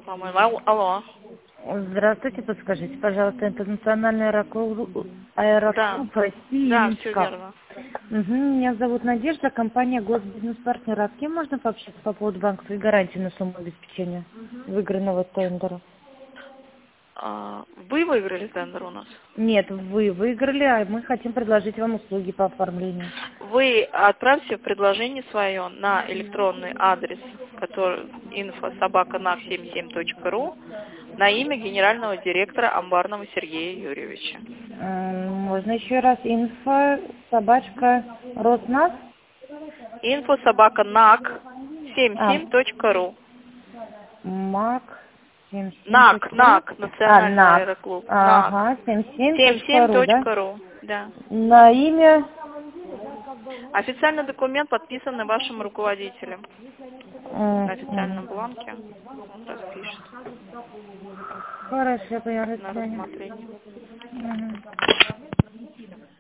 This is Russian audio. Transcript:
по-моему. Алло. Здравствуйте, подскажите, пожалуйста, интернациональный аэроклуб Да, России да, имени все КАП. верно. Меня зовут Надежда, компания Госбизнес-партнер. А с кем можно пообщаться по поводу банковской гарантии на сумму обеспечения выигранного тендера? Вы выиграли тендер у нас? Нет, вы выиграли, а мы хотим предложить вам услуги по оформлению. Вы отправьте предложение свое на электронный адрес, который info@nac77.ru на имя генерального директора Амбарного Сергея Юрьевича. Можно еще раз info@Роснас? info@nac77.ru. МАК НАК, 77.ру. Национальный НАК. аэроклуб. НАК. Ага, 77.ру, да? 77.ru, да. На имя? Официальный документ, подписанный вашим руководителем. На официальном Мгм. бланке он распишет Хорошо, я поняла. До на свидания. рассмотрение. Мгм.